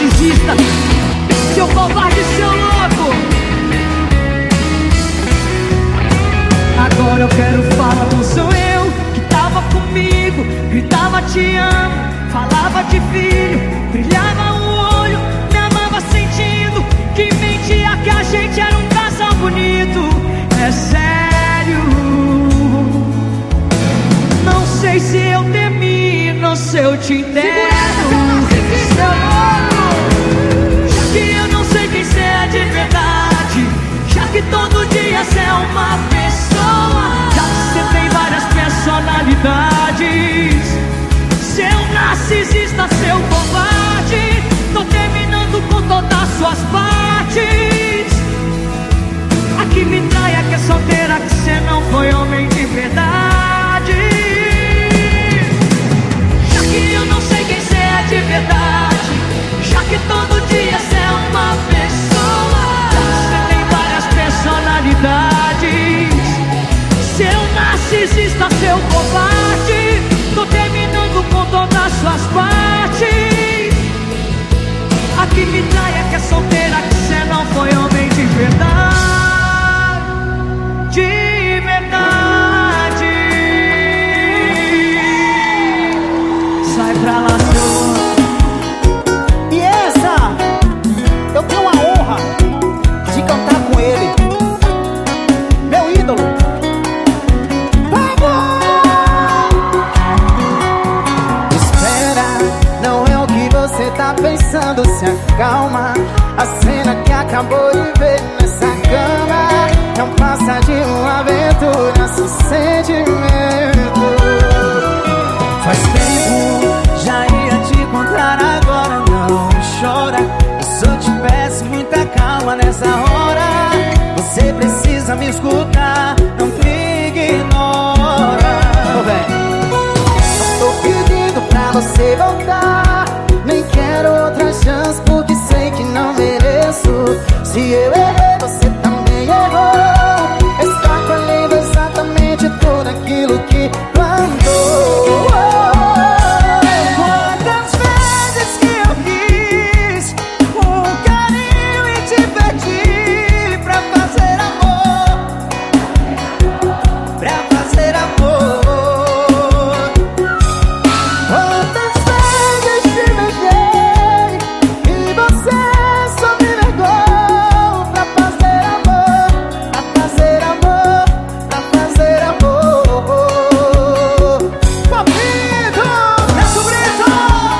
narcisista, seu covarde, seu louco. Agora eu quero falar com sou eu, que tava comigo, gritava te amo, falava de filho, brilhava o olho, me amava sentindo que mentia que a gente era um casal bonito. É sério, não sei se eu termino, se eu te entendo, seu louco. Já que eu não sei quem cê é de verdade, já que todo dia cê é uma pessoa, já que cê tem várias personalidades, seu narcisista, seu covarde, tô terminando com todas as suas partes. A que me trai é que é solteira, que cê não foi homem de verdade. Já que eu não sei quem cê é de verdade, já que todo dia cê é uma pessoa, já que cê tem várias personalidades, seu narcisista, seu covarde, tô terminando com todas as suas partes. A que me trai é que é solteira, que cê não foi homem de verdade. De verdade. Sai pra lá, seu. E essa, eu tenho a honra de cantar com ele, meu ídolo. Espera, não é o que você tá pensando, se acalma. A cena que acabou de ver nessa cama não passa de uma aventura sem sentimento. Faz tempo, já ia te encontrar, agora não chora. Eu só te peço muita calma nessa hora. Você precisa me escutar, não me ignora. Tô pedindo pra você voltar, nem quero outra chance porque sei que não mereço. Se eu errei, você também errou. Está colhendo exatamente tudo aquilo que plantou. Quantas vezes que eu quis um carinho e te pedi pra fazer amor, pra fazer amor. Quantas vezes te beijei e você só me negou pra fazer amor, pra fazer amor, pra fazer amor. Papito, Neto Brito,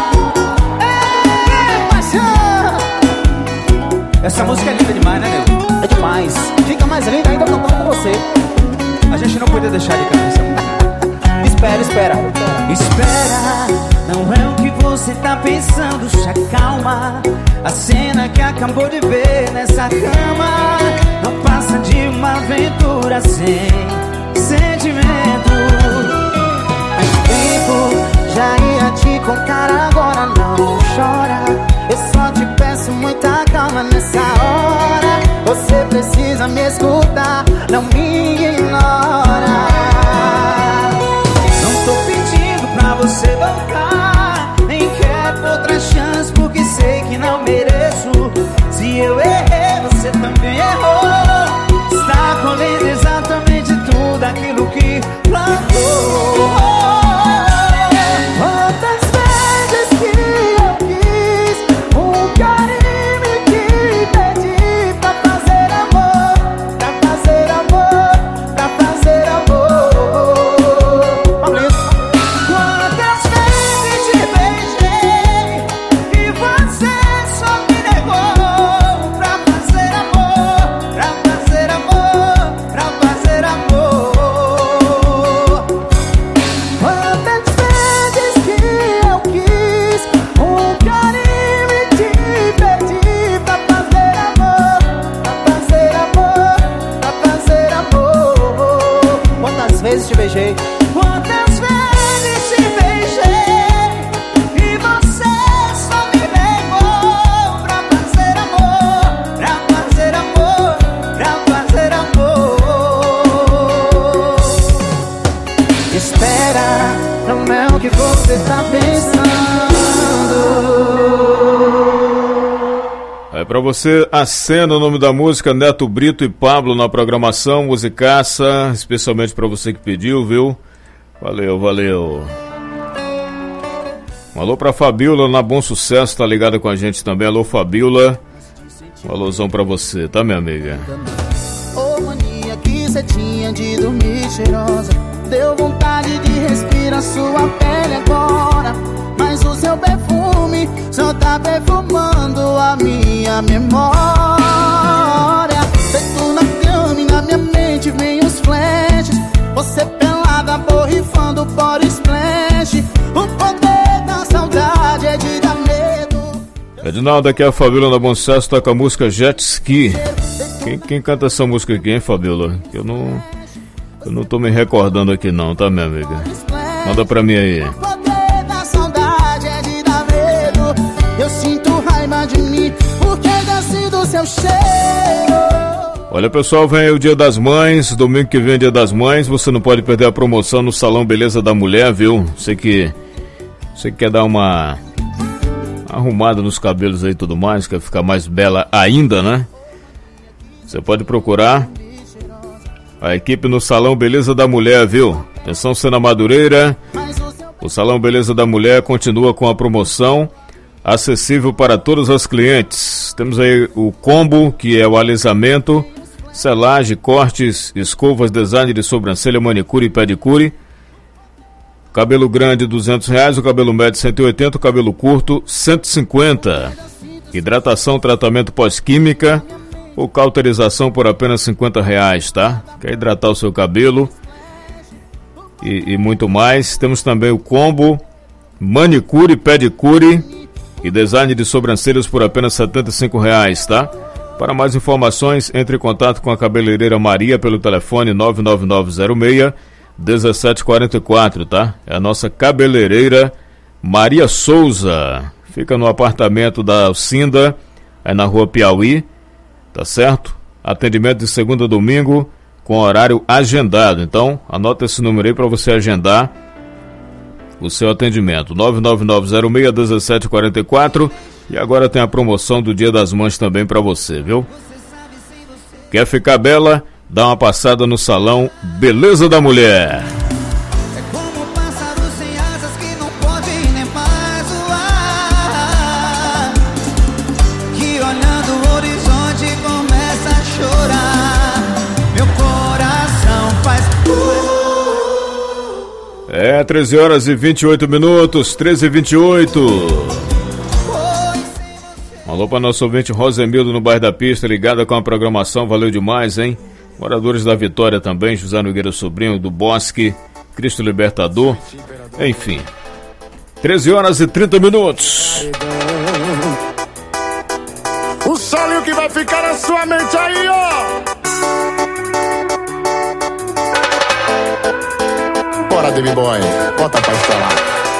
paixão. Essa música é linda demais, né, nego? É demais. Fica mais linda ainda cantando com você. A gente não podia deixar de cantar essa música. Espera, espera. Espera, não é o que você tá pensando, se acalma. A cena que acabou de ver nessa cama não passa de uma aventura sem sentimento. Faz tempo, já ia te contar, agora não chora. Eu só te peço muita calma nessa hora. Você precisa me escutar, não me ignora. Não tô pedindo pra você voltar, nem quero outra chance porque sei que não mereço. Se eu errei, você também errou. Está colhendo exatamente tudo aquilo que plantou. Quantas vezes que eu quis um carinho e te pedi pra fazer amor, pra fazer amor, pra fazer amor. Quantas vezes te beijei e você só É pra você, Acena, o nome da música, Neto Brito e Pablo na programação, musicaça, especialmente pra você que pediu, viu? Valeu, valeu. Um alô pra Fabiola na Bom Sucesso, tá ligada com a gente também. Alô, Fabiola. Um alôzão pra você, tá, minha amiga? Ô, mania que cê tinha de dormir cheirosa, deu vontade de respirar sua pele agora. Mas o seu perfume só tá perfumando a minha memória. Feito na cama e na minha mente vem os flashes. Você pelada, borrifando por splash. O poder da saudade é de dar medo. Edinaldo, aqui é a Fabiola da Bom Sucesso, toca a música Jet Ski. Quem canta essa música aqui, hein, Fabiola? Eu não tô me recordando aqui não, tá, minha amiga? Manda pra mim aí. Eu sinto raiva de mim, porque desci do seu cheiro. Olha, pessoal, vem aí o Dia das Mães. Domingo que vem é Dia das Mães. Você não pode perder a promoção no Salão Beleza da Mulher, viu? Você que quer dar uma arrumada nos cabelos aí e tudo mais, quer ficar mais bela ainda, né? Você pode procurar a equipe no Salão Beleza da Mulher, viu? Atenção, Sena Madureira. O Salão Beleza da Mulher continua com a promoção acessível para todos os clientes. Temos aí o combo, que é o alisamento, selagem, cortes, escovas, design de sobrancelha, manicure e pedicure. Cabelo grande R$200, o cabelo médio R$180, o cabelo curto R$150. Hidratação, tratamento pós-química ou cauterização por apenas R$50, tá? Quer hidratar o seu cabelo e muito mais. Temos também o combo manicure, pedicure e design de sobrancelhas por apenas R$75, tá? Para mais informações, entre em contato com a cabeleireira Maria pelo telefone 99906-1744, tá? É a nossa cabeleireira Maria Souza. Fica no apartamento da Alcinda, aí na rua Piauí, tá certo? Atendimento de segunda a domingo com horário agendado. Então, anota esse número aí para você agendar o seu atendimento, 99906-1744. E agora tem a promoção do Dia das Mães também para você, viu? Quer ficar bela? Dá uma passada no Salão Beleza da Mulher. É como um pássaro sem asas que não pode nem mais voar, que olhando o horizonte começa a chorar. Meu coração faz... 13h28, 13h28. Alô para nosso ouvinte Rosemildo no bairro da Pista, ligada com a programação, valeu demais, hein? Moradores da Vitória também, José Nogueira Sobrinho, do Bosque, Cristo Libertador, enfim. 13h30. O solinho que vai ficar na sua mente aí, ó. Bora, David Boy, bota pra estourar.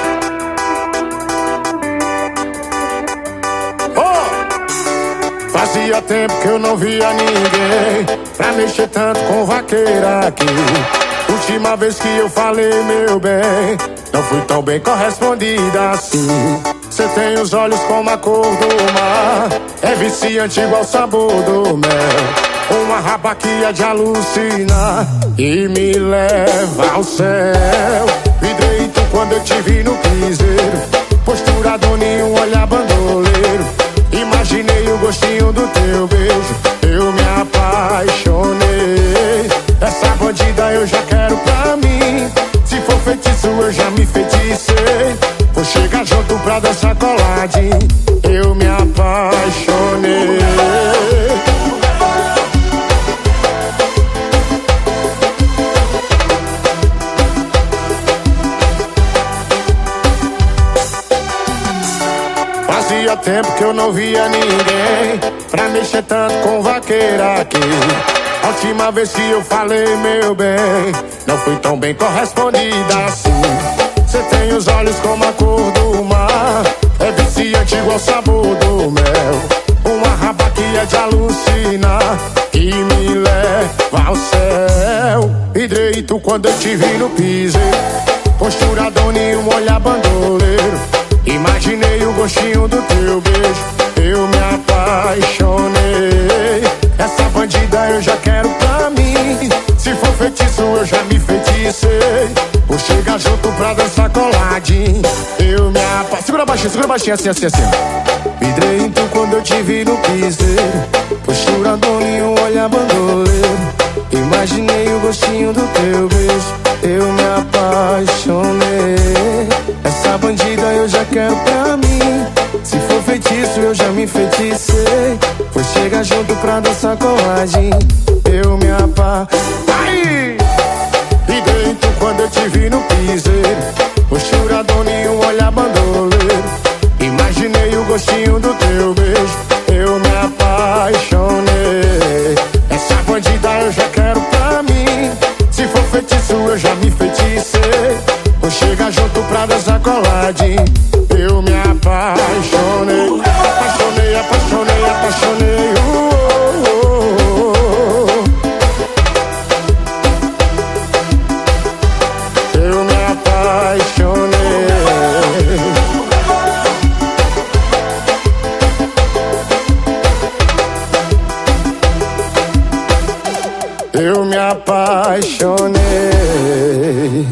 Fazia tempo que eu não via ninguém pra mexer tanto com vaqueira aqui. Última vez que eu falei, meu bem, não fui tão bem correspondida assim. Cê tem os olhos como a cor do mar, é viciante igual o sabor do mel. Uma raba que é de alucinar e me leva ao céu. Vidreito quando eu te vi no piseiro, postura dona, um olhar bandoleiro. Imaginei o gostinho do teu beijo, eu me apaixonei. Essa bandida eu já quero pra mim, se for feitiço eu já me feticei. Vou chegar junto pra dançar coladinho, eu me apaixonei. Fazia tempo que eu não via ninguém pra mexer tanto com vaqueira aqui. A última vez que eu falei, meu bem, não fui tão bem correspondida assim. Cê tem os olhos como a cor do mar, é viciante igual o sabor do mel. Uma raba que é de alucinar, que me leva ao céu. Vidreito quando eu te vi no piseiro, postura dona e um olhar bandoleiro. Imaginei o gostinho do teu beijo, eu me apaixonei. segura baixinho, assim. Vidrei então quando eu te vi no piseiro, postura doninho, olhar bandoleiro. Imaginei o gostinho do teu beijo, eu me apaixonei. Essa bandida eu já quero pra mim. Se for feitiço eu já me enfeiticei. Pois chega junto pra dançar coladinho, eu me apaixonei. Vidrei então quando eu te vi no piseiro, postura doninho, olhar bandoleiro. Imaginei o gostinho do teu beijo, eu me apaixonei. Essa bandida eu já quero pra mim. Se for feitiço eu já me enfeiticei. Vou chegar junto pra dançar coladinho, eu me apaixonei. Apaixonei. Eu me apaixonei. Eu me apaixonei.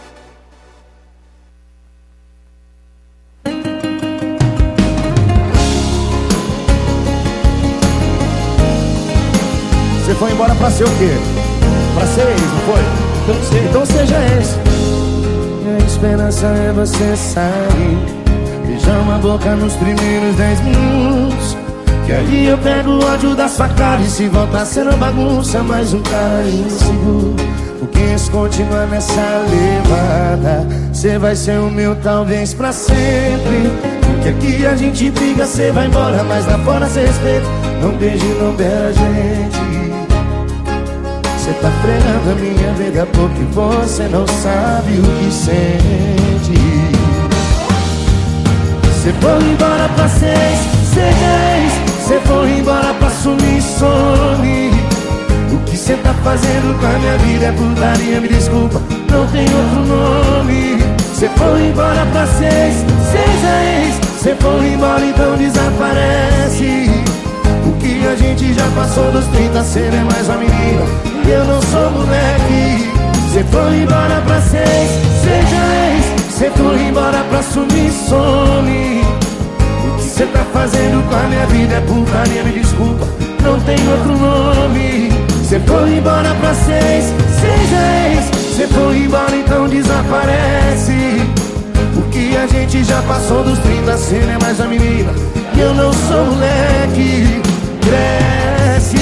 Você foi embora pra ser o quê? Pra ser ex, não foi? Então seja ex. Minha esperança é você sair, beijar uma boca nos primeiros 10 minutos, que aí eu pego o ódio da sua cara. E se voltar a ser uma bagunça, mais um cara inseguro. Porque se continuar nessa levada, cê vai ser o meu talvez pra sempre. Porque aqui a gente briga, cê vai embora, mas lá fora cê respeita. Não beije, não beira a gente. Cê tá fregando a minha vida porque você não sabe o que sente. Cê foi embora pra seis, cê foi embora pra sumir, some. O que cê tá fazendo com a minha vida é putaria, me desculpa, não tem outro nome. Cê foi embora pra seis cê foi embora, então desaparece. O que a gente já passou dos 30, cê não é mais uma menina e eu não sou moleque. Cê foi embora pra seis, cê foi embora pra sumir, some. O que cê tá fazendo com a minha vida é putaria, me desculpa, não tem outro nome. Cê foi embora pra seis, cê foi embora, então desaparece. O que a gente já passou dos 30, cê não é mais uma menina e eu não sou moleque. Cresce.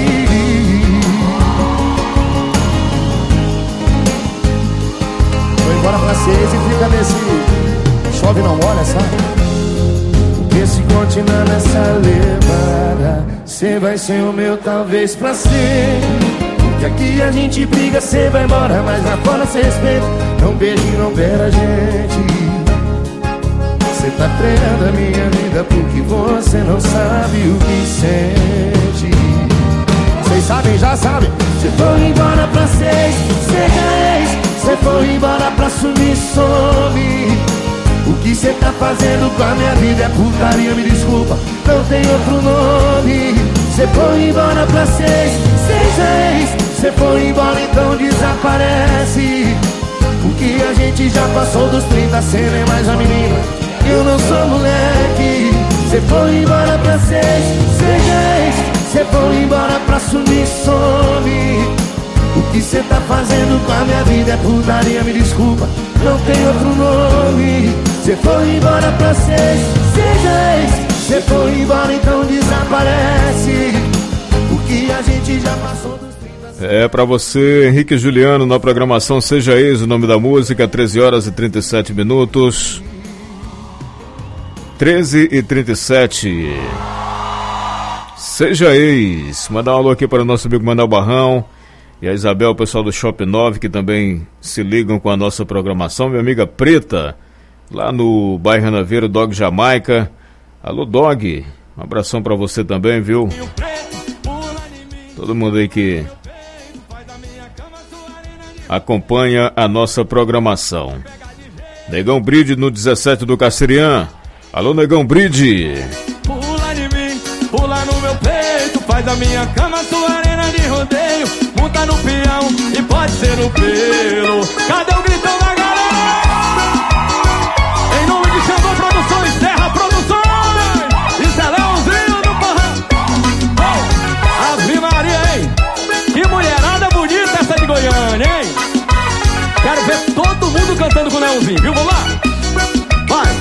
Foi embora pra seis e fica nesse chove não molha, sabe? Porque se continuar nessa levada, cê vai ser o meu talvez pra ser. Porque aqui a gente briga, cê vai embora, mas lá fora cê respeita. Não beije, não beira a gente. Cê tá treinando a minha vida porque você não sabe o que sente. Vocês sabem, já sabem. Cê foi embora pra seis, cê foi embora pra sumir, some. O que cê tá fazendo com a minha vida é putaria, me desculpa, não tem outro nome. Cê foi embora pra seis, cê foi embora, então desaparece. O que a gente já passou dos 30, cê não é mais a menina, eu não sou moleque. Cê foi embora pra seis, cê foi embora pra sumir, some. O que cê tá fazendo com a minha vida é putaria, me desculpa, não tem outro nome. Cê foi embora pra seis, cê foi embora, então desaparece. O que a gente já passou dos 30. É pra você, Henrique Juliano, na programação Seja Ex, o nome da música, 13 horas e 37 minutos. 13h37. Seja Ex. Mandar um alô aqui para o nosso amigo Manuel Barrão e a Isabel, o pessoal do Shop 9, que também se ligam com a nossa programação. Minha amiga Preta, lá no bairro Ranaveiro, Dog Jamaica. Alô, Dog. Um abração para você também, viu? Todo mundo aí que acompanha a nossa programação. Negão Bride no 17 do Cacerian. Alô, Negão Bride. Pula de mim, pula no meu peito, faz a minha cama sua arena de rodeio. Monta no peão e pode ser no pelo. Cadê o gritão da galera? Em nome de Xangô Produções. Leãozinho, viu? Vamos lá! Vai!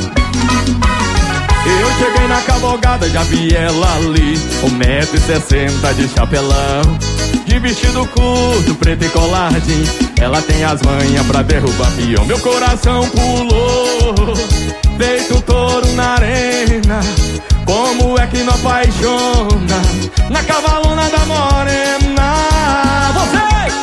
Eu cheguei na cavalgada, já vi ela ali, 1,60 m de chapelão, de vestido curto, preto e coladinho. Ela tem as manhas pra derrubar peão. Meu coração pulou, feito um touro na arena. Como é que não apaixona na cavalona da morena? Você!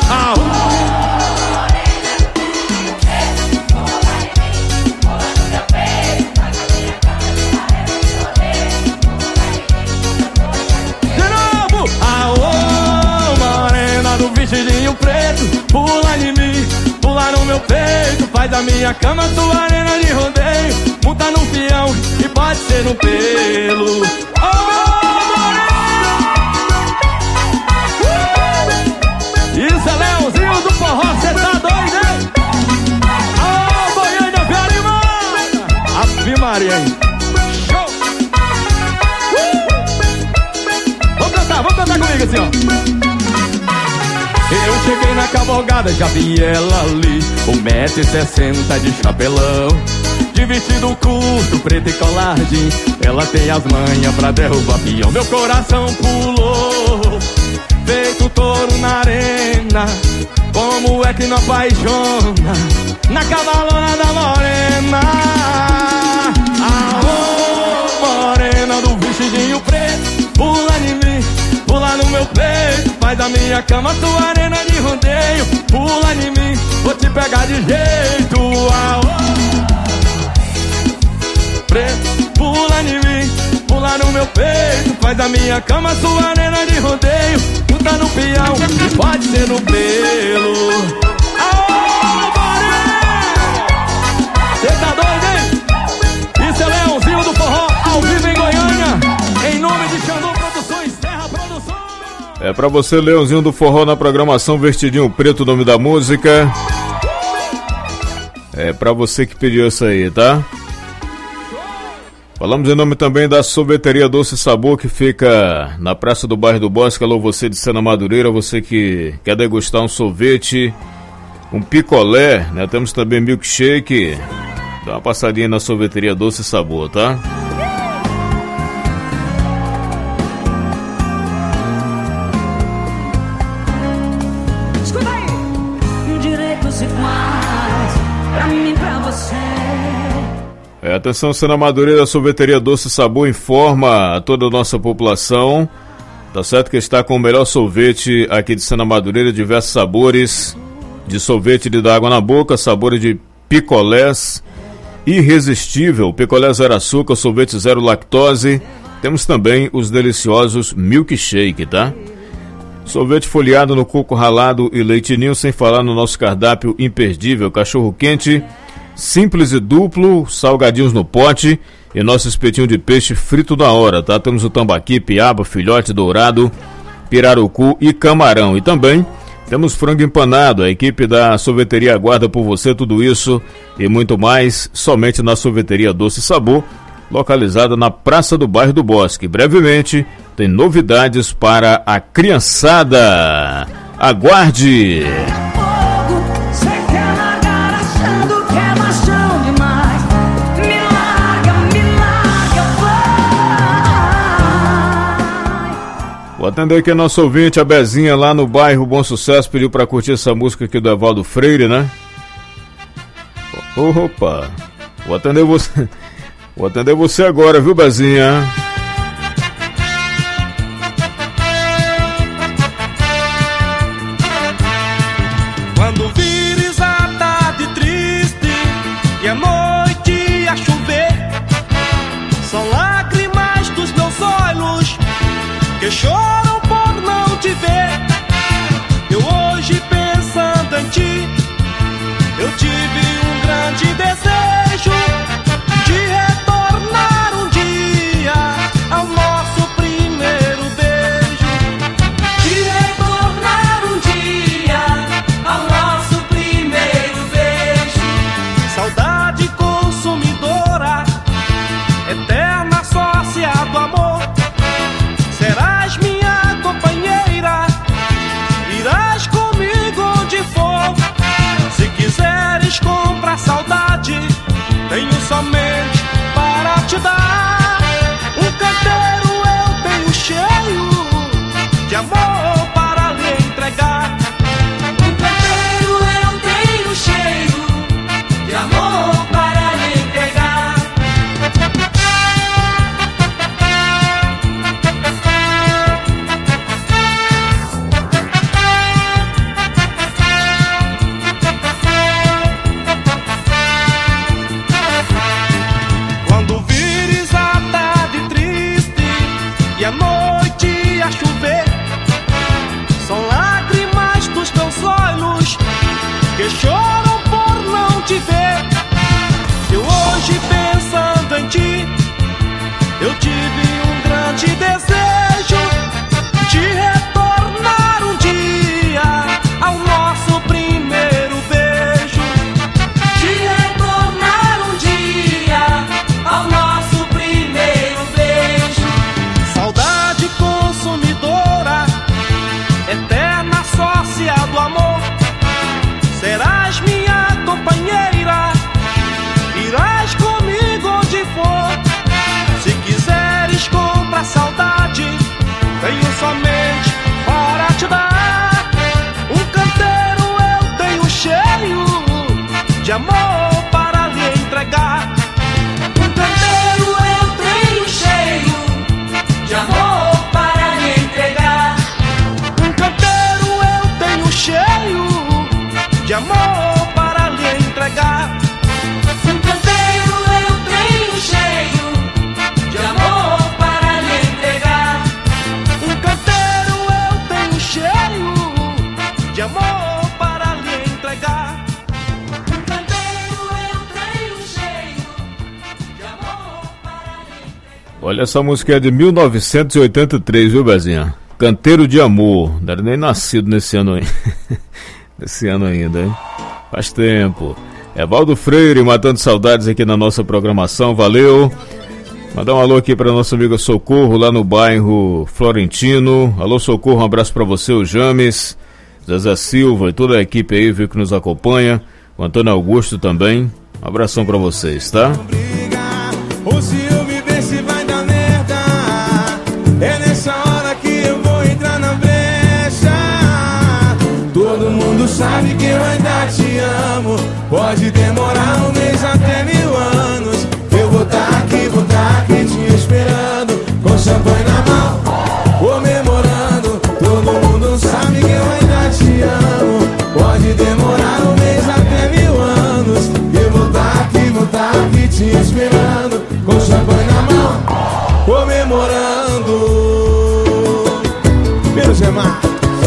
Vestidinho preto, pula em mim, pula no meu peito, faz a minha cama sua arena de rodeio, monta no peão e pode ser no pelo. Isso é Leãozinho do forró, cê tá doido, hein? Goiânia, Via Limão! Ave Maria, hein? Show! Vamos cantar comigo assim, ó. Eu cheguei na cavalgada, já vi ela ali, 1,60 m de chapelão, de vestido curto, preto e coladinho. Ela tem as manhas pra derrubar peão. Meu coração pulou, feito touro na arena. Como é que não apaixona na cavalona da morena? Morena do vestidinho preto, pula em mim, pula no meu peito, faz a minha cama tua arena de rodeio. Pula em mim, vou te pegar de jeito. Preto, pula em mim, pula no meu peito, faz a minha cama sua arena de rodeio. Puta no peão, pode ser no pelo. Cê tá doido, hein? Isso é Leãozinho do forró, ao vivo em Goiânia, em nome de Xandão Produções, Terra Produção. É pra você, Leãozinho do forró, na programação Vestidinho Preto, o nome da música. É pra você que pediu isso aí, tá? Falamos em nome também da sorveteria Doce Sabor, que fica na Praça do Bairro do Bosque. Alô, você de Sena Madureira, você que quer degustar um sorvete, um picolé, né? Temos também milkshake. Dá uma passadinha na sorveteria Doce Sabor, tá? Escuta aí! Direitos iguais pra mim, pra você. Atenção, Sena Madureira, a sorveteria Doce Sabor informa a toda a nossa população, tá certo, que está com o melhor sorvete aqui de Sena Madureira, diversos sabores de sorvete de dar água na boca, sabores de picolés, irresistível, picolé zero açúcar, sorvete zero lactose. Temos também os deliciosos milkshake, tá? Sorvete folheado no coco ralado e leite ninho, sem falar no nosso cardápio imperdível, cachorro quente, simples e duplo, salgadinhos no pote e nosso espetinho de peixe frito da hora, tá? Temos o tambaqui, piaba, filhote dourado, pirarucu e camarão. E também temos frango empanado. A equipe da sorveteria aguarda por você tudo isso e muito mais somente na sorveteria Doce Sabor, localizada na Praça do Bairro do Bosque. Brevemente tem novidades para a criançada. Aguarde! Vou atender aqui a nossa ouvinte, a Bezinha, lá no bairro Bom Sucesso, pediu pra curtir essa música aqui do Evaldo Freire, né? Opa! Vou atender você agora, viu, Bezinha? Quando vires a tarde triste e a noite a chover, são lágrimas dos meus olhos que choram por não te ver. Eu hoje pensando em ti, eu tive um grande desejo de retornar um dia ao nosso primeiro beijo. De retornar um dia ao nosso primeiro beijo. Saudade consumidora, eterna sócia do amor, serás minha companheira, irás comigo onde for. Se quiseres comigo que choram por não te ver. Eu hoje pensando em ti, eu tive um grande desejo de retornar um dia ao nosso primeiro beijo. De retornar um dia ao nosso primeiro beijo. Saudade consumidora, eterna sócia do amor, serás minha companheira, irás comigo onde for. Se quiseres comprar saudade, tenho somente para te dar. Um canteiro eu tenho cheio de amor para lhe entregar. Um canteiro eu tenho cheio de amor para lhe entregar. Um canteiro eu tenho cheio de amor para lhe entregar. Um canteiro eu tenho cheio de amor para lhe entregar. Um canteiro eu tenho cheio de amor para lhe entregar. Um canteiro eu tenho cheio de amor para lhe entregar. Olha, essa música é de 1983, viu, Bezinha? Canteiro de Amor. Não era nem nascido nesse ano aí. Nesse ano ainda, hein? Faz tempo. Evaldo Freire matando saudades aqui na nossa programação, valeu. Mandar um alô aqui para nossa amiga Socorro lá no bairro Florentino. Alô Socorro, um abraço para você, o James, Zezé Silva e toda a equipe aí, viu, que nos acompanha. O Antônio Augusto também. Um abração para vocês, tá? O ciúme vê se vai dar merda. É nessa hora que eu vou entrar na brecha. Todo mundo sabe que eu ainda te amo. Pode demorar um mês até 1000 anos. Eu vou tá aqui te esperando, com champanhe na mão, comemorando. Todo mundo sabe que eu ainda te amo. Pode demorar um mês até 1000 anos. Eu vou tá aqui te esperando, com champanhe na mão, comemorando. Menos é mais.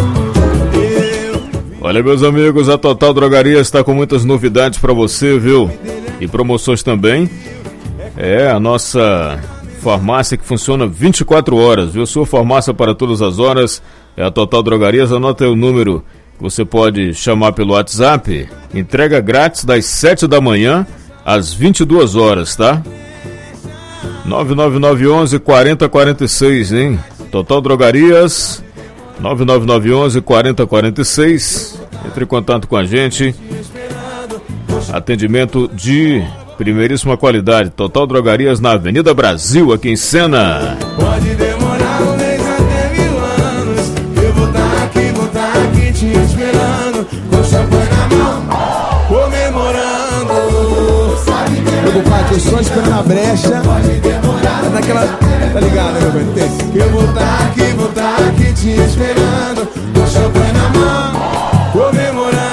Olha, meus amigos, a Total Drogaria está com muitas novidades para você, viu? E promoções também. É a nossa farmácia que funciona 24 horas, viu? Sua farmácia para todas as horas é a Total Drogarias. Anota aí o número que você pode chamar pelo WhatsApp. Entrega grátis das 7 da manhã às 22 horas, tá? 99911 4046, hein? Total Drogarias 99911 4046. Entre em contato com a gente. Atendimento de primeiríssima qualidade. Total Drogarias na Avenida Brasil, aqui em Sena. Pode demorar um mês até 1000 anos. Eu vou tá aqui te esperando, com champanhe na mão, comemorando. Meu pai, que eu só esperando a brecha. É naquela, tá ligado, meu pai? Eu vou tá aqui te esperando, com champanhe na mão, comemorando.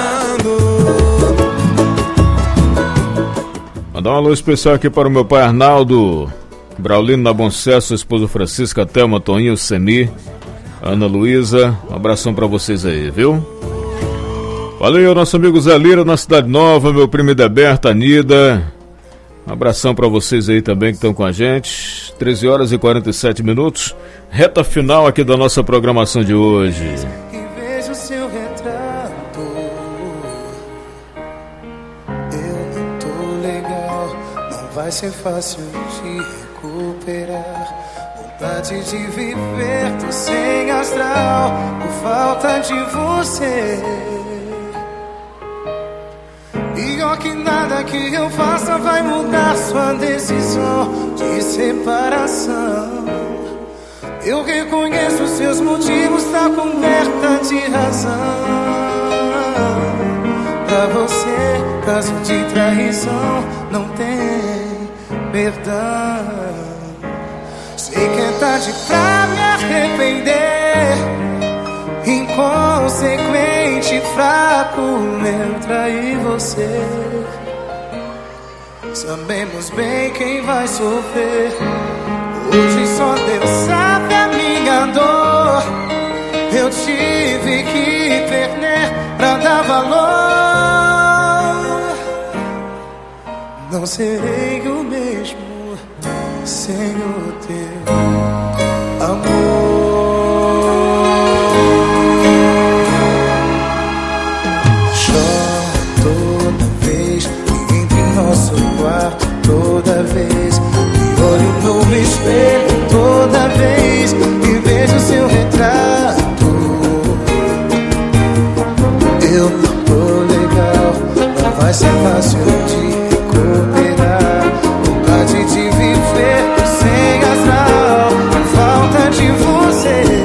Mandar um alô especial aqui para o meu pai Arnaldo, Braulino na Bom Sucesso, esposa Francisca, Thelma, Toninho, Semi, Ana Luísa. Um abração para vocês aí, viu? Valeu, nosso amigo Zé Lira na Cidade Nova, meu primo Edeberta, Anida. Um abração para vocês aí também que estão com a gente. 13 horas e 47 minutos. Reta final aqui da nossa programação de hoje. E vejo seu retrato. Eu não tô legal. Não vai ser fácil de recuperar. Vontade de viver, tô sem astral por falta de você. Pior que nada que eu faça vai mudar sua decisão de separação. Eu reconheço seus motivos, tá coberta de razão. Pra você, caso de traição, não tem perdão. Sei que é tarde pra me arrepender. Inconsequente, fraco, eu traí você. Sabemos bem quem vai sofrer. Hoje só Deus sabe a minha dor. Eu tive que perder pra dar valor. Não serei o mesmo sem o teu amor. Choro toda vez que entro em nosso quarto, toda vez que olho no espelho, toda vez que vejo seu retrato. Eu não tô legal, não vai ser fácil de recuperar. Vontade de viver sem astral, a falta de você.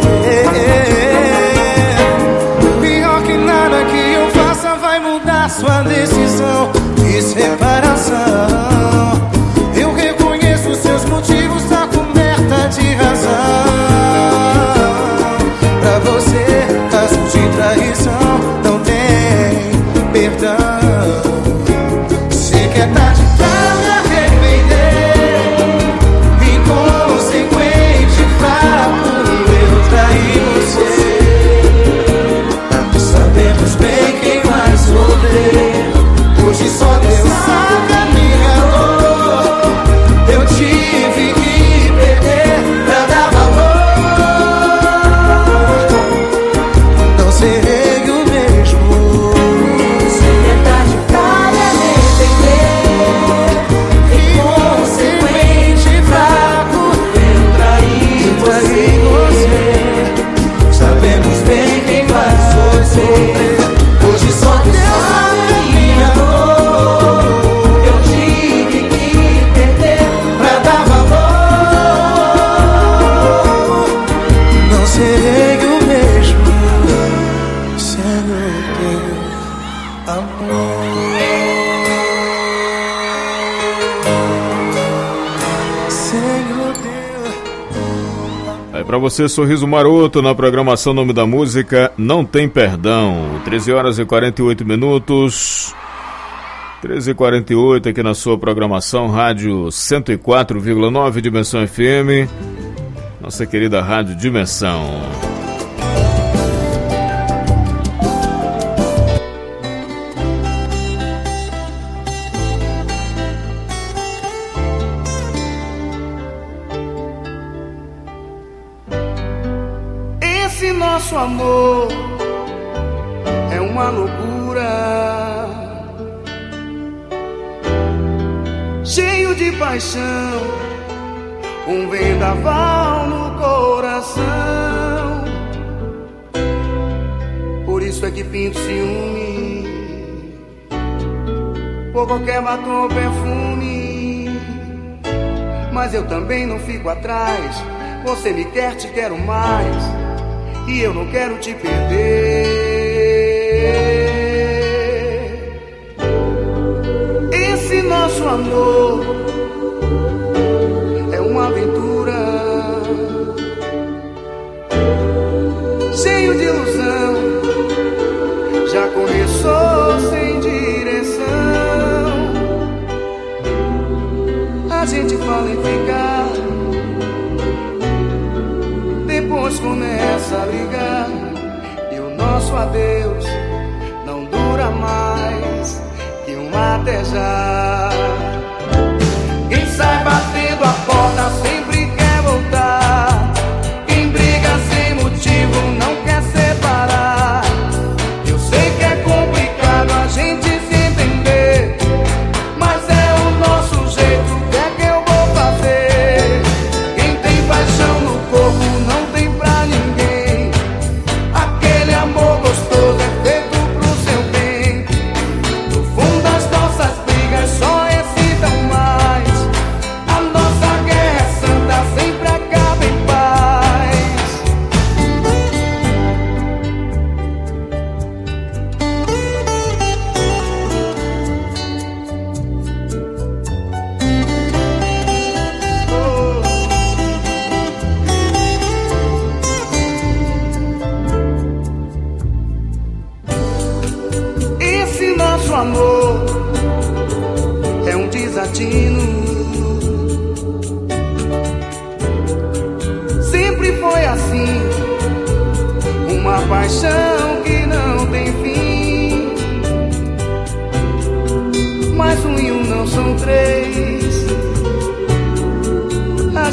Pior que nada que eu faça vai mudar sua decisão de separação. Eu reconheço seus motivos, tá coberta de razão. Pra você, caso de traição não tem perdão. Sei que é tarde pra me arrepender, inconsequente, fraco, eu traí você. Sabemos bem quem vai sofrer, hoje só Deus sabe a minha dor. Eu tive que perder pra dar valor. Não serei o mesmo. Sei que é tarde pra me arrepender, inconsequente, fraco, eu traí você. Sabemos bem quem vai sofrer, hoje só Deus sabe a minha dor. Eu tive que perder pra dar valor. Não serei o mesmo sem o teu amor. Sem o teu. Aí pra você, Sorriso Maroto, na programação Nome da Música, Não Tem Perdão. 13 horas e 48 minutos. 13h48 aqui na sua programação, Rádio 104,9 Dimensão FM. Nossa querida Rádio Dimensão. Esse nosso amor é uma loucura, cheio de paixão, um vendaval no coração. Por isso é que pinto ciúme por qualquer batom ou perfume. Mas eu também não fico atrás. Você me quer, te quero mais, e eu não quero te perder. Esse nosso amor é uma aventura, cheio de ilusão. Já começou sem direção. A gente fala em ficar, depois começa a ligar, e o nosso adeus não dura mais que um até já. Quem sai batendo a porta sempre quer voltar. Quem briga sem motivo não quer separar. Eu sei que é complicado a gente se entender, mas é o nosso jeito, o que é que eu vou fazer? Quem tem paixão no corpo não tem pra ninguém. Aquele amor gostoso é feito pro seu bem. No fundo das nossas brigas só esse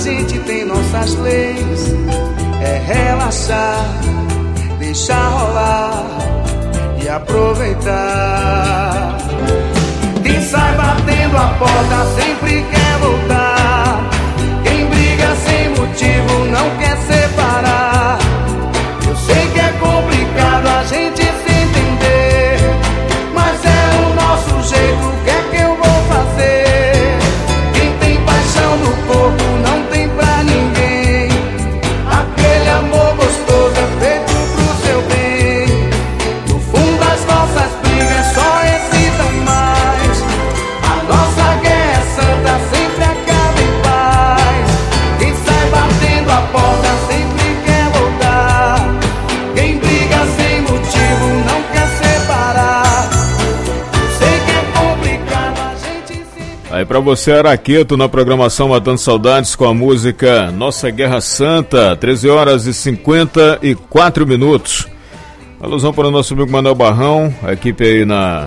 gente tem nossas leis. É relaxar, deixar rolar e aproveitar. Quem sai batendo a porta sempre quer voltar. Quem briga sem motivo não quer separar. Eu sei que é complicado a gente se entender, mas é o nosso jeito, o que é que eu vou fazer? Quem tem paixão no corpo não tem pra ninguém. Aquele amor gostoso é feito pro seu bem. No fundo as nossas brigas só excitam mais. A nossa guerra é santa, sempre acaba em paz. Quem sai batendo a porta sempre quer voltar. Quem briga sem motivo não quer separar. Eu sei que é complicado a gente se... Aí pra você, Araqueto, na programação Matando Saudades com a música Nossa Guerra Santa, 13 horas e 54 minutos. Alusão para o nosso amigo Manuel Barrão, a equipe aí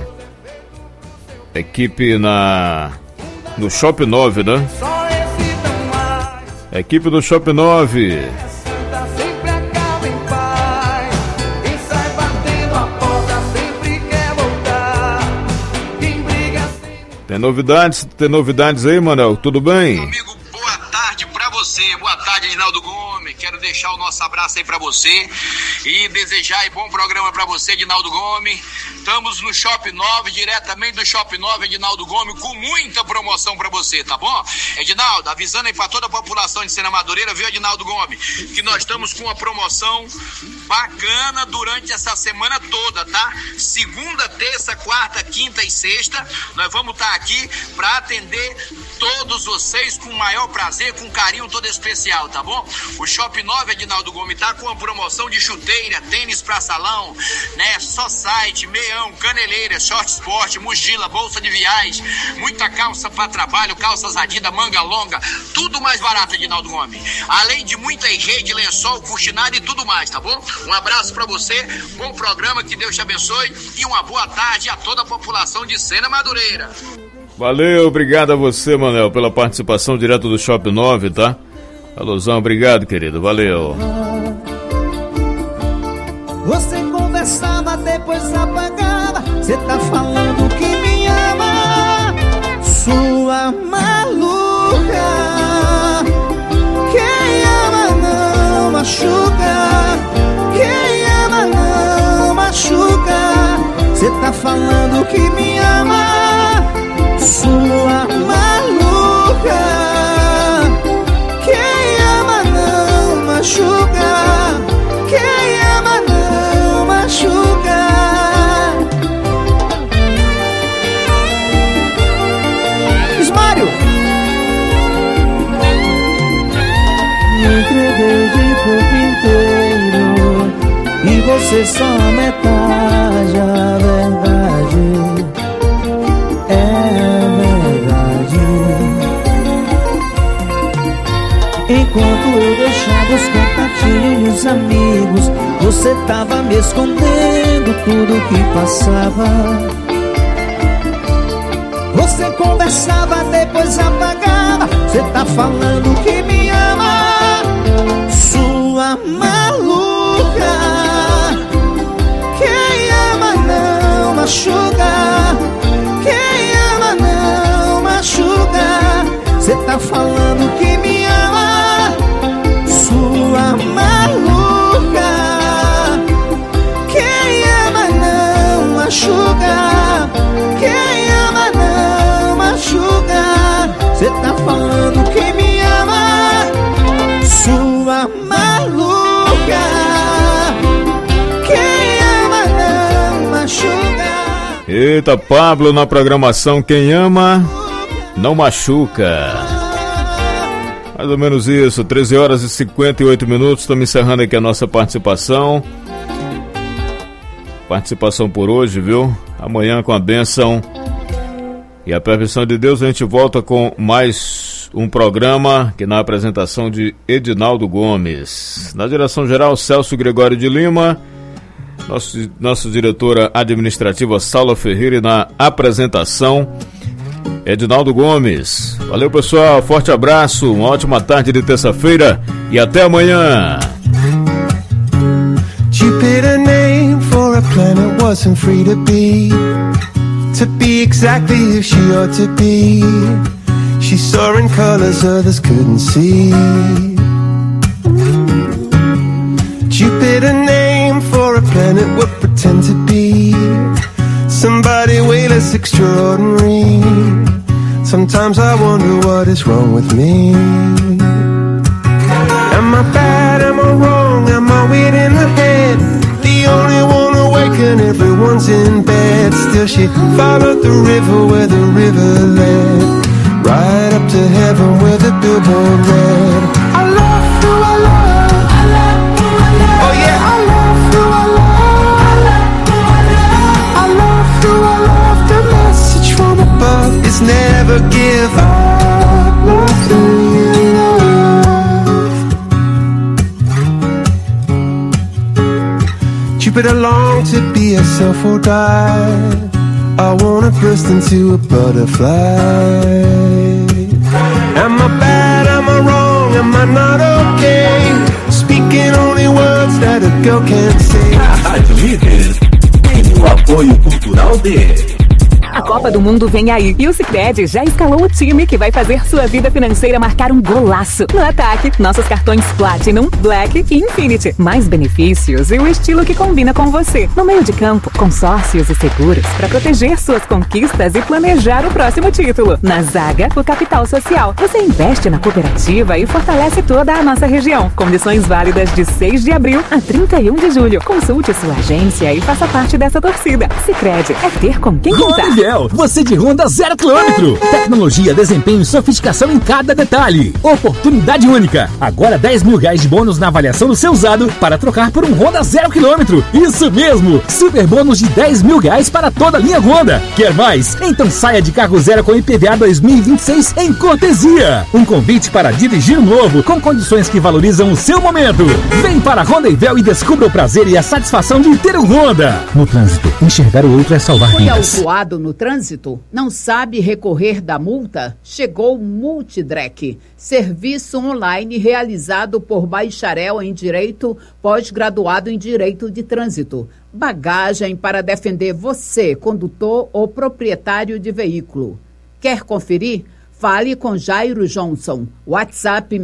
no Shop 9, né? Só excitam mais. A equipe do Shop 9. Santa sempre acaba em paz. Quem sai batendo a porta sempre quer voltar. Quem briga sem... Tem novidades aí, Manuel? Tudo bem? Amigo, boa tarde pra você. Boa tarde, Edinaldo Gomes. Quero deixar o nosso abraço aí pra você e desejar aí bom programa pra você, Edinaldo Gomes. Estamos no Shop 9, diretamente do Shop 9, Edinaldo Gomes, com muita promoção pra você, tá bom? Edinaldo, avisando aí pra toda a população de Sena Madureira, viu, Edinaldo Gomes, que nós estamos com uma promoção bacana durante essa semana toda, tá? Segunda, terça, quarta, quinta e sexta, nós vamos estar aqui pra atender todos vocês com o maior prazer, com carinho todo especial, tá bom? O Shop 9, Edinaldo Gomes, tá com uma promoção de chuteira, tênis pra salão, né? Só site, meião, caneleira, short sport, mochila, bolsa de viagem, muita calça pra trabalho, calças Adidas, manga longa, tudo mais barato, Edinaldo Gomes. Além de muita rede, lençol, cortinado e tudo mais, tá bom? Um abraço pra você, bom programa, que Deus te abençoe e uma boa tarde a toda a população de Sena Madureira. Valeu, obrigado a você, Manuel, pela participação direto do Shop 9, tá? Alusão, obrigado, querido, valeu. Você conversava, depois apagava. Você tá falando que me ama, sua maluca. Quem ama não machuca. Quem ama não machuca. Você tá falando que me ama, sua maluca. Quem ama não machuca. Quem ama não machuca. Ismário! Me entreguei de corpo inteiro e você só a metade. A verdade é verdade. Enquanto eu deixava os contatinhos amigos, você tava me escondendo tudo que passava. Você conversava, depois apagava. Você tá falando que me ama, sua maluca. Quem ama não machuca. Quem ama não machuca. Você tá falando que me ama, sua maluca. Quem ama não machuca. Quem ama não machuca. Você tá falando que me ama, sua maluca. Quem ama não machuca. Eita, Pablo na programação, quem ama não machuca. Mais ou menos isso, 13 horas e 58 minutos, estamos encerrando aqui a nossa participação. Participação por hoje, viu? Amanhã, com a bênção e a permissão de Deus, a gente volta com mais um programa, que na apresentação de Edinaldo Gomes. Na direção geral, Celso Gregório de Lima. Nossa diretora administrativa, Saula Ferreira, e na apresentação, Edinaldo Gomes. Valeu, pessoal, forte abraço, uma ótima tarde de terça-feira e até amanhã. Jupiter name for a planet wasn't free to be exactly who she ought to be. She saw in colors others couldn't see. Jupiter name for a planet would pretend to be somebody way less extraordinary. Sometimes I wonder what is wrong with me. Am I bad, am I wrong, am I weird in the head? The only one awake and everyone's in bed. Still she followed the river where the river led, right up to heaven where the billboard read, I love who I love, I love who I love. Oh yeah, I love who I love, I love who I love. I love who I love. The message from above is never give up. Love who you love. Jupiter longed to be herself or die. I wanna burst into a butterfly. Am I bad, am I wrong, am I not okay? Speaking only words that a girl can't say. A Rádio Líder tem o apoio cultural de... A Copa do Mundo vem aí e o Sicredi já escalou o time que vai fazer sua vida financeira marcar um golaço. No ataque, nossos cartões Platinum, Black e Infinity. Mais benefícios e o estilo que combina com você. No meio de campo, consórcios e seguros para proteger suas conquistas e planejar o próximo título. Na zaga, o capital social. Você investe na cooperativa e fortalece toda a nossa região. Condições válidas de 6 de abril a 31 de julho. Consulte sua agência e faça parte dessa torcida. Sicredi é ter com quem contar. Você de Honda 0 km. Tecnologia, desempenho e sofisticação em cada detalhe. Oportunidade única. Agora R$10.000 de bônus na avaliação do seu usado para trocar por um Honda 0 km. Isso mesmo. Super bônus de R$10.000 para toda a linha Honda. Quer mais? Então saia de carro zero com IPVA 2026 em cortesia. Um convite para dirigir novo com condições que valorizam o seu momento. Vem para a Hondavel e descubra o prazer e a satisfação de ter um Honda. No trânsito, enxergar o outro é salvar vidas. Foi autuado no trânsito? Não sabe recorrer da multa? Chegou o Multidrec, serviço online realizado por bacharel em Direito, pós-graduado em Direito de Trânsito. Bagagem para defender você, condutor ou proprietário de veículo. Quer conferir? Fale com Jairo Johnson. WhatsApp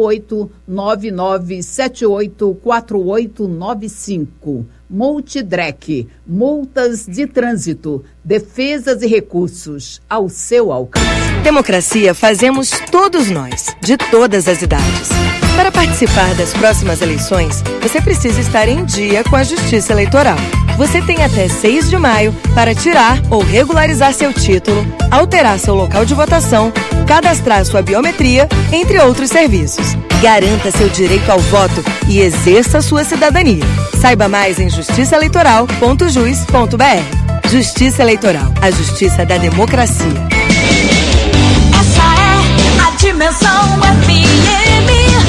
6899784895. Multidrec, multas de trânsito, defesas e recursos ao seu alcance. Democracia fazemos todos nós, de todas as idades. Para participar das próximas eleições, você precisa estar em dia com a Justiça Eleitoral. Você tem até 6 de maio para tirar ou regularizar seu título, alterar seu local de votação, cadastrar sua biometria, entre outros serviços. Garanta seu direito ao voto e exerça sua cidadania. Saiba mais em justiçaeleitoral.jus.br. Justiça Eleitoral, a justiça da democracia. Essa é a Dimensão FM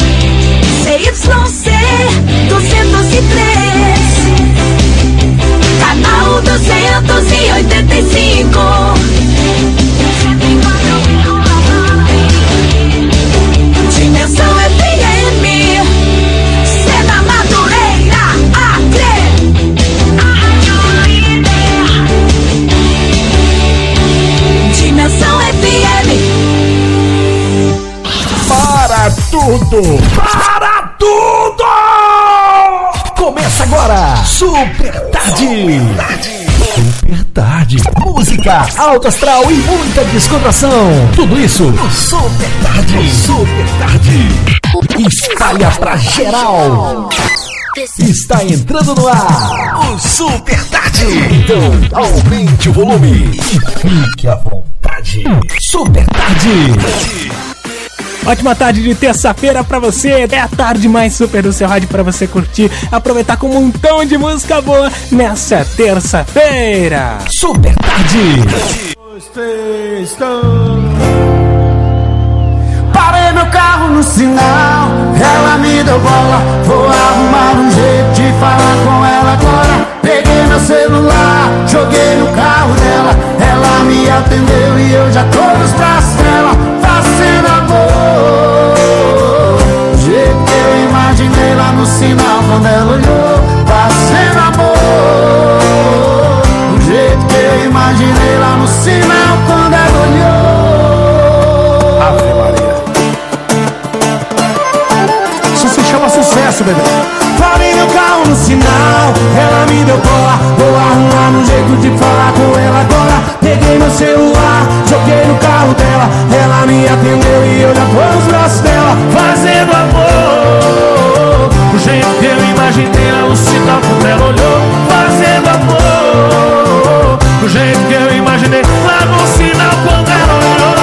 CYC 203, canal 285. Dimensão FM, Sena Madureira, Acre, a Rádio Líder. Dimensão FM. Para tudo! Para tudo! Começa agora! Super Tarde! Super Tarde! Música, alto astral e muita descontração! Tudo isso no Super Tarde! Super Tarde! Espalha pra geral! Está entrando no ar o Super Tarde! Então aumente o volume e fique à vontade! Super Tarde! Ótima tarde de terça-feira pra você, é a tarde mais super do seu rádio pra você curtir, aproveitar com um montão de música boa nessa terça-feira. Super Tarde. Parei meu carro no sinal, ela me deu bola, vou arrumar um jeito de falar com ela agora. Peguei meu celular, joguei no carro dela, ela me me atendeu e eu já tô nos braços dela, fazendo amor. Do jeito que eu imaginei lá no sinal quando ela olhou, fazendo amor. Do jeito que eu imaginei lá no sinal quando ela olhou. Ave Maria. Isso se chama sucesso, bebê. Parei meu carro no sinal, ela me deu cola. Vou arrumar um jeito de falar com ela agora. Peguei meu celular, joguei no carro dela. Ela me atendeu e eu já tô nos braços dela, fazendo amor. Do jeito que eu imaginei lá no sinal quando ela olhou, fazendo amor. Do jeito que eu imaginei lá no sinal quando ela olhou.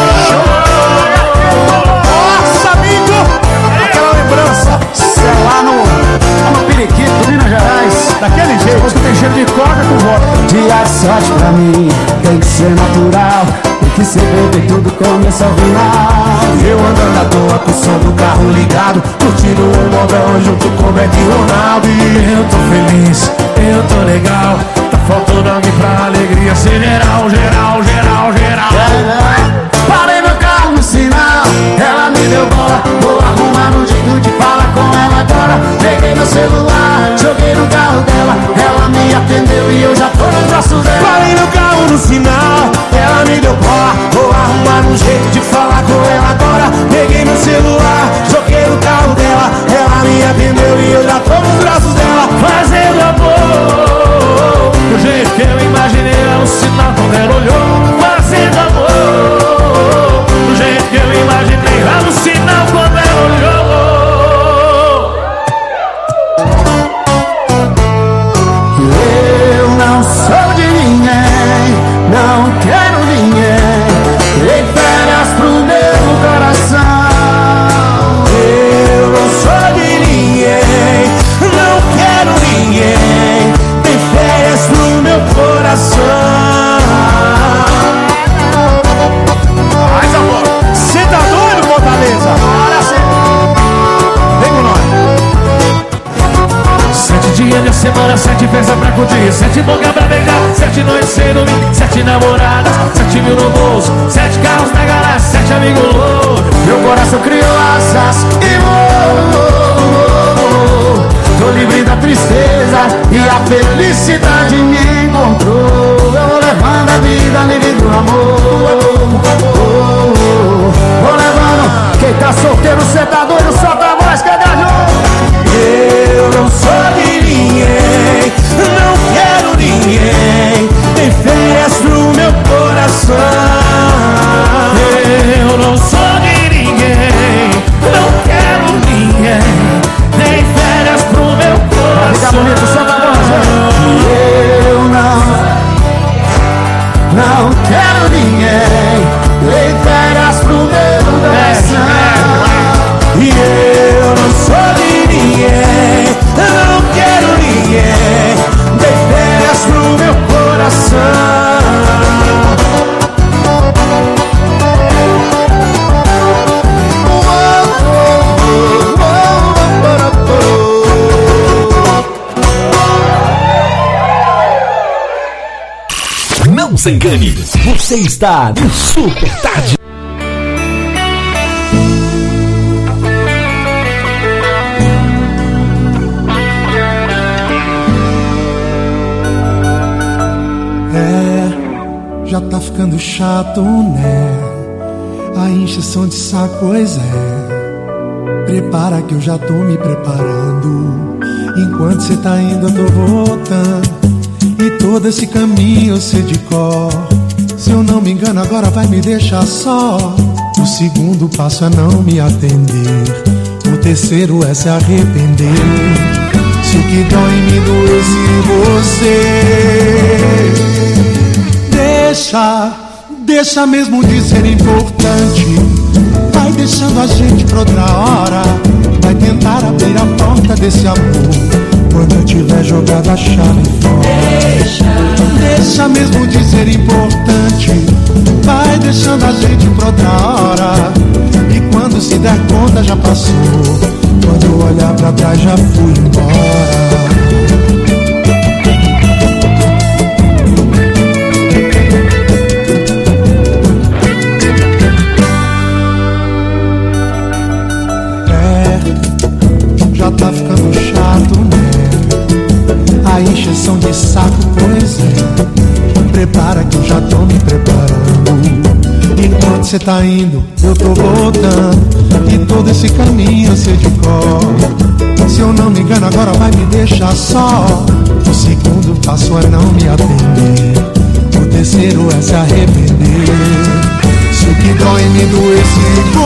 Nossa, amigo! Aquela lembrança, sei lá no Periquito, Minas Gerais, daquele jeito, você tem cheiro de coca com vodka. Dia de sorte pra mim tem que ser natural, tem que ser beber tudo começa ao final. Eu andando à toa com o som do carro ligado, curtindo um modão junto com o Beck e Ronaldo. E eu tô feliz, eu tô legal, tá faltando alguém pra alegria ser geral, geral, geral, geral. Parei meu carro no sinal, ela me deu bola. Vou arrumar um jeito de falar com ela agora. Peguei meu celular, joguei no carro dela. Ela me atendeu e eu já tô nos braços dela. Parei meu carro no sinal, ela me deu bola. Vou arrumar um jeito de falar com ela agora. Peguei meu celular, joguei no carro dela. Ela me atendeu e eu já tô nos braços dela, fazendo amor. Do jeito que eu imaginei era um sinal quando ela olhou, fazendo amor. Do jeito que eu imaginei lá no sinal quando ela olhou. Eu não sou de ninguém, não quero ninguém. Dei férias pro meu coração. Eu não sou de ninguém, não quero ninguém. Dei férias pro meu coração. Mais amor, cê tá doido, Fortaleza? Bora sim. Vem com nós. 7 dias de semana, 7 festas pra curtir, 7 boca pra beijar, 7 noites sem dormir, 7 namoradas, 7 mil no bolso, 7 carros na garagem, 7 amigos loucos. Meu coração criou asas e voou. Tô livre da tristeza e a felicidade me encontrou. Eu vou levando a vida livre do amor. Vou levando, quem tá solteiro, cê tá doido, solta a voz, cadê a João? Eu não sou de ninguém, não quero ninguém. Tem férias pro meu coração. Eu não sou de ninguém, não quero ninguém. Tem férias pro meu coração. Fica bonito, solta a voz. Eu não quero ninguém. Tem férias pro meu coração. E eu não sou de ninguém, não quero ninguém. Dei férias pro meu coração. Não se engane, você está no Super Tarde. Já tá ficando chato, né? A encheção de saco, pois é. Prepara que eu já tô me preparando. Enquanto cê tá indo eu tô voltando. E todo esse caminho eu sei de cor. Se eu não me engano agora vai me deixar só. O segundo passo é não me atender. O terceiro é se arrepender. Se o que dói em mim doesse em você. Deixa mesmo de ser importante. Vai deixando a gente pra outra hora. Vai tentar abrir a porta desse amor quando eu tiver jogado a chave fora. Deixa mesmo de ser importante. Vai deixando a gente pra outra hora. E quando se der conta já passou. Quando eu olhar pra trás já fui embora. você tá indo, eu tô voltando. E todo esse caminho eu sei de cor. Se eu não me engano, agora vai me deixar só. O segundo passo é não me atender. O terceiro é se arrepender. Se o que dói me doesse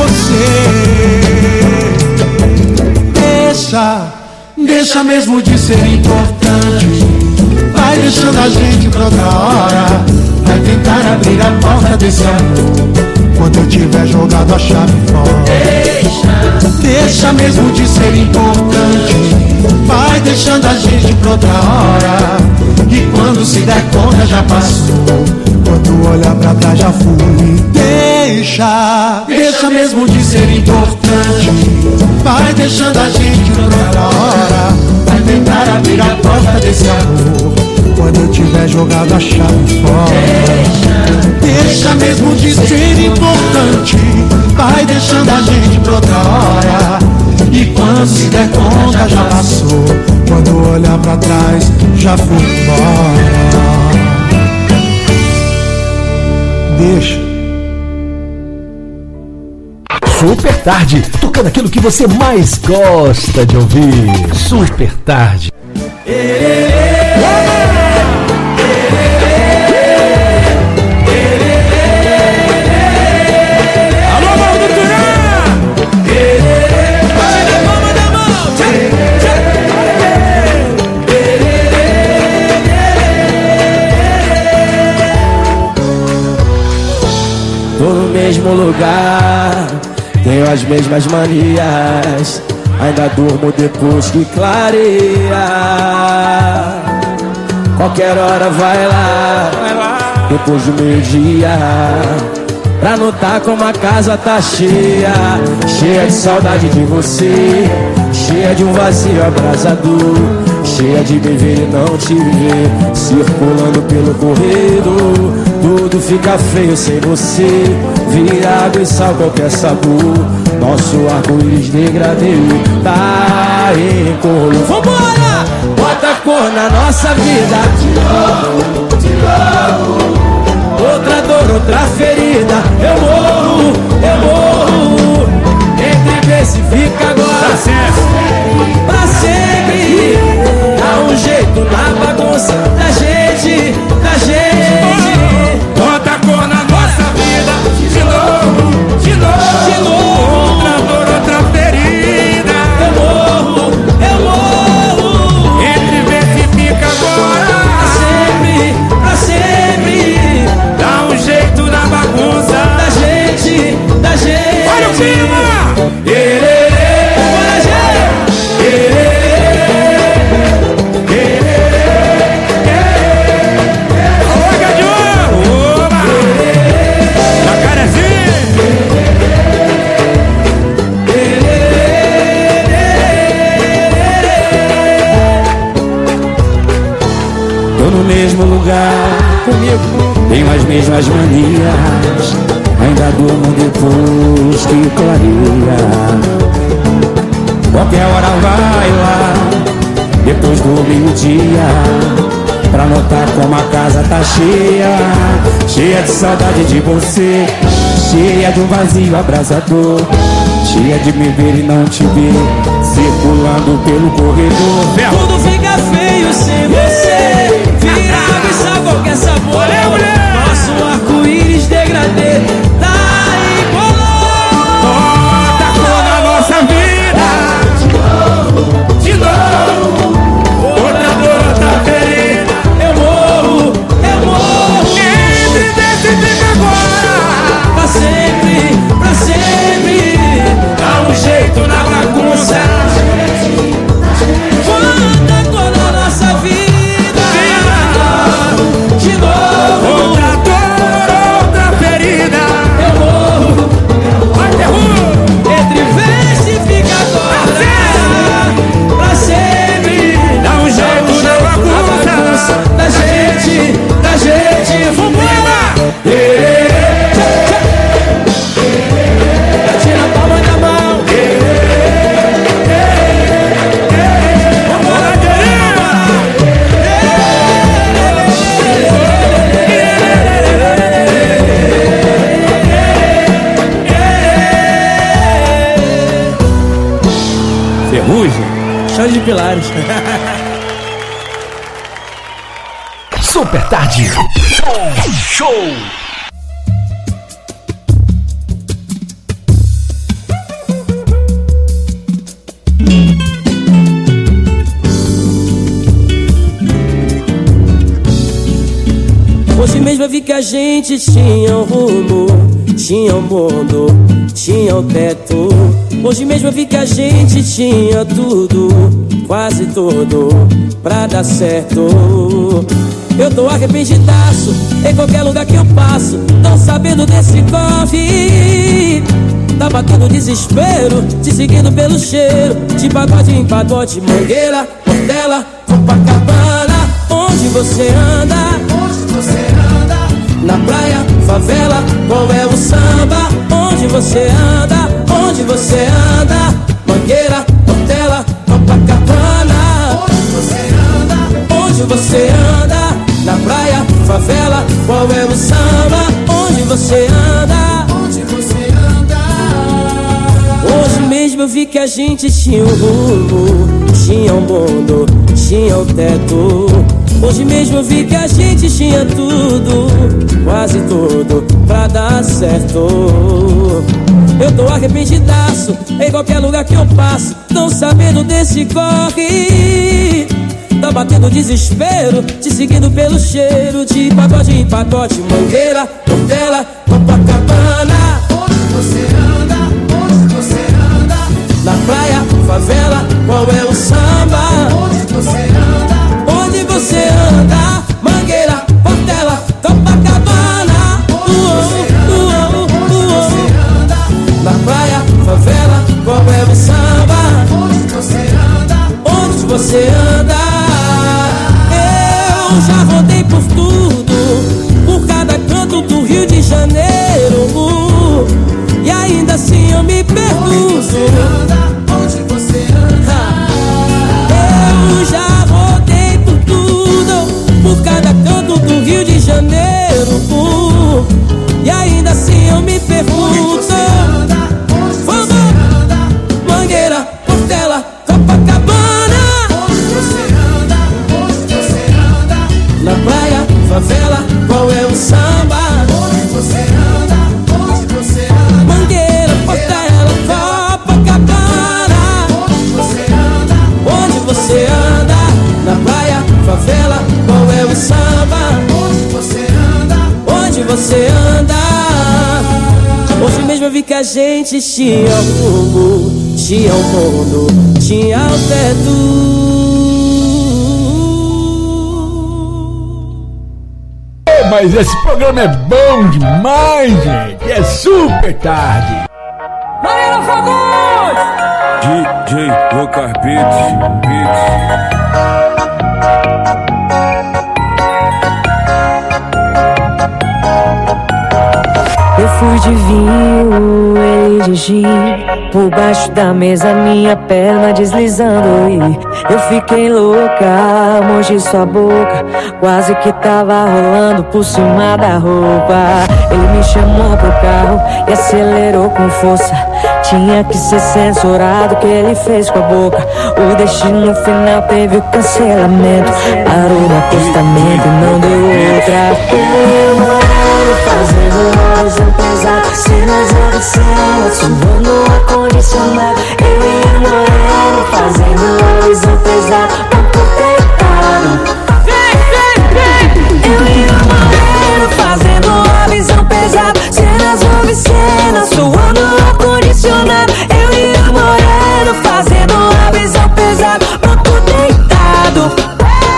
você, deixa mesmo de ser importante. Vai deixando a gente pra outra hora. Vai tentar abrir a porta desse amor quando eu tiver jogado a chave fora. Deixa mesmo de ser importante. Vai deixando a gente pra outra hora. E quando se der conta já passou. Quando olhar pra trás já fui. Deixa mesmo de ser importante. Vai deixando a gente pra outra hora. Vai tentar abrir a porta desse amor quando eu tiver jogado a chave fora. Deixa mesmo de ser importante. Vai deixando a gente pra outra hora. E quando se der conta já passou. Quando olhar pra trás já fui embora. Deixa. Super Tarde, tocando aquilo que você mais gosta de ouvir. Super Tarde. Tô no mesmo lugar, tenho as mesmas manias, ainda durmo depois que clareia. Qualquer hora vai lá, depois do meio-dia, pra notar como a casa tá cheia. Cheia de saudade de você, cheia de um vazio abrasador, cheia de me ver e não te ver, circulando pelo corredor. Tudo fica feio sem você, vira água e sal qualquer sabor. Nosso arco-íris degradê tá em cor. Vambora! Bota cor na nossa vida. De novo. Outra dor, outra ferida. Eu morro. Entre ver se fica agora. Pra sempre. Dá um jeito na bagunça da gente. Bota cor na nossa vida. De novo. Outra dor, outra ferida. Eu morro. Entre ver se fica agora. Pra sempre. Dá um jeito na bagunça da gente. Olha o clima. Mesmo lugar comigo, tenho as mesmas manias, ainda durmo depois que clareia. Qualquer hora vai lá, depois do meio-dia, pra notar como a casa tá cheia. Cheia de saudade de você, cheia de um vazio abrasador, cheia de me ver e não te ver, circulando pelo corredor. Tudo fica feio sem você, vira água e sal qualquer sabor. Nosso arco-íris degradê tá em color. Bota cor na nossa vida. De novo. Outra dor, outra ferida. Eu morro. Entre desse e fica agora. Pra sempre. Dá um jeito na bagunça. Bota cor na nossa vida. De novo. Ferrugem, chão de pilares. Super Tarde Show. Hoje mesmo eu vi que a gente tinha um rumo, tinha um mundo, tinha um teto. Hoje mesmo eu vi que a gente tinha tudo, quase tudo, pra dar certo. Eu tô arrependidaço em qualquer lugar que eu passo, não sabendo desse corre. Tá batendo desespero, te seguindo pelo cheiro, de pagode em pagode, Mangueira, Portela, Copacabana. Onde você anda? Onde você anda? Na praia, favela, qual é o samba? Onde você anda? Onde você anda? Mangueira, Portela, Copacabana. Onde você anda? Onde você anda? Na praia, favela, qual é o samba? Onde você anda? Onde você anda? Hoje mesmo eu vi que a gente tinha um rumo, tinha um mundo, tinha um teto. Hoje mesmo eu vi que a gente tinha tudo, quase tudo, pra dar certo. Eu tô arrependidaço em qualquer lugar que eu passo, não sabendo desse corre. Tá batendo desespero, te seguindo pelo cheiro, de pagode em pagode, Mangueira, Portela, Copacabana. Onde você anda? Onde você anda? Na praia, favela, qual é o samba? Onde você anda? Onde você anda? Mangueira, Portela, Copacabana. Onde você anda? Na praia, favela, qual é o samba? Onde você anda? Onde você anda? Eu já rodei por tudo, por cada canto do Rio de Janeiro, e ainda assim eu me pergunto: onde você anda? Onde você anda? Eu já rodei por tudo, por cada canto do Rio de Janeiro, e ainda assim eu me pergunto: vamos, Mangueira, Portela, Copacabana. Onde você anda? Onde você anda? Na praia, favela, qual é o samba? Onde você anda? Onde você anda? Mangueira, Portela, Copacabana. Onde você anda? Onde você anda? Na praia, favela, qual é o samba? Onde você anda? Onde você anda? Hoje mesmo eu vi que a gente tinha rumo, tinha o mundo, tinha o teto. Mas esse programa é bom demais, gente. É super tarde. Mariana Fagundes! DJ Lucas Beats. Eu fui de vinho, ele de gin, por baixo da mesa minha perna deslizando e eu fiquei louca, mordi sua boca, quase que tava rolando por cima da roupa. Ele me chamou pro carro e acelerou com força, tinha que ser censurado o que ele fez com a boca. O destino no final teve o cancelamento, parou no acostamento e não deu outra. Eu moro fazendo horas pesado, cenas obscenas, suando ar-condicionado. Eu e o moreno fazendo visão pesada, papo deitado. Eu e o moreno fazendo a visão pesada, cenas obscenas, suando ar-condicionado. Eu e o moreno fazendo a visão pesada, papo deitado.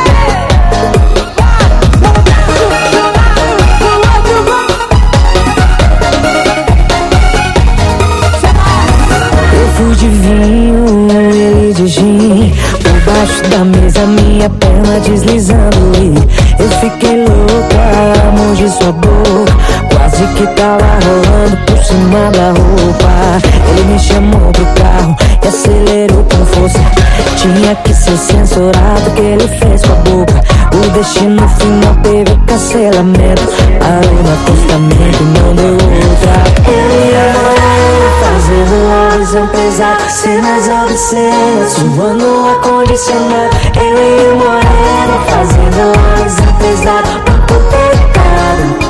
De vinho, ele de gin, por baixo da mesa minha perna deslizando e eu fiquei louca, mordi sua boca, quase que tava rolando por cima da roupa. Ele me chamou pro carro e acelerou com força, tinha que ser censurado o que ele fez com a boca. O destino no final teve o cancelamento, parou no acostamento e não deu outra. Eu ia fazendo visão pesada, cenas obscenas, suando ar-condicionado. Eu e o moreno fazendo uma visão pesada, banco deitado.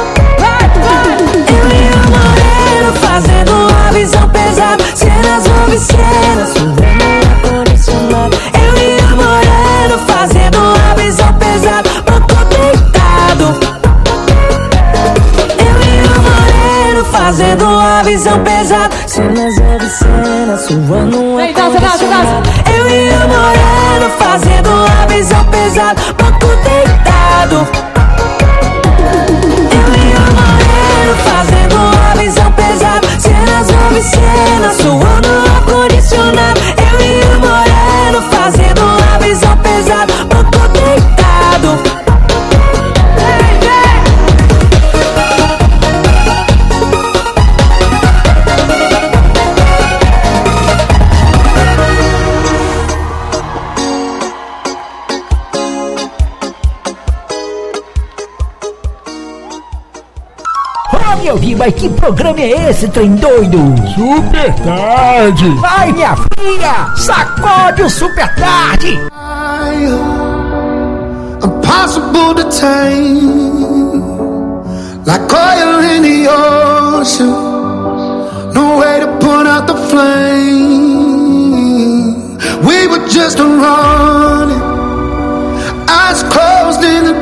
Eu e o moreno fazendo uma visão pesada, cenas obscenas, suando ar-condicionado. Eu e o moreno fazendo uma visão pesada, banco deitado. Fazendo uma visão pesada, cenas obscenas, suando um ar-condicionado. Eu e o moreno fazendo uma visão pesada, banco deitado. Eu e o moreno fazendo uma visão pesada, cenas obscenas, suando um ar-condicionado. Eu e o moreno fazendo uma visão pesada, banco deitado. Meu filho, mas que programa é esse, trem doido? Super Tarde! Vai, minha filha! Sacode o Super Tarde! Impossible to tame, like oil in the ocean. No way to put out the flame. We were just running, eyes closed in the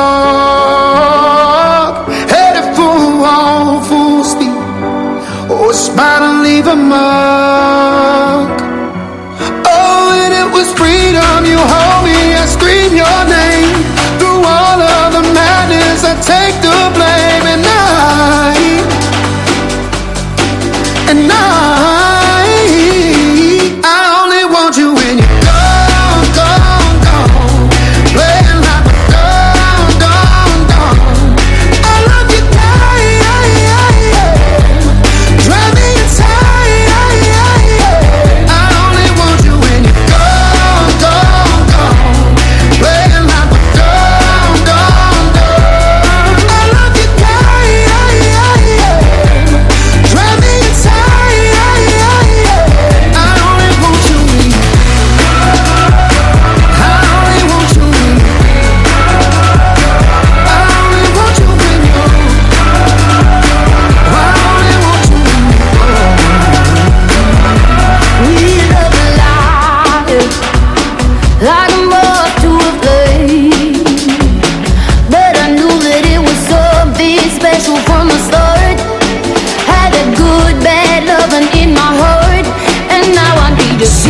dark, headed for all full speed. Oh, aspire to leave a mark. Oh, and it was freedom. You hold me, I scream your name. Through all of the madness, I take the blame. And I only want you when you're gone, gone, gone. Playing like a gone, gone, gone. I love you, drive me inside. I only want you when you're gone, gone, gone. Playing like a gone, gone, gone. I love you, drive me inside. Like a moth to a flame, but I knew that it was something special from the start. Had a good, bad loving in my heart, and now I need a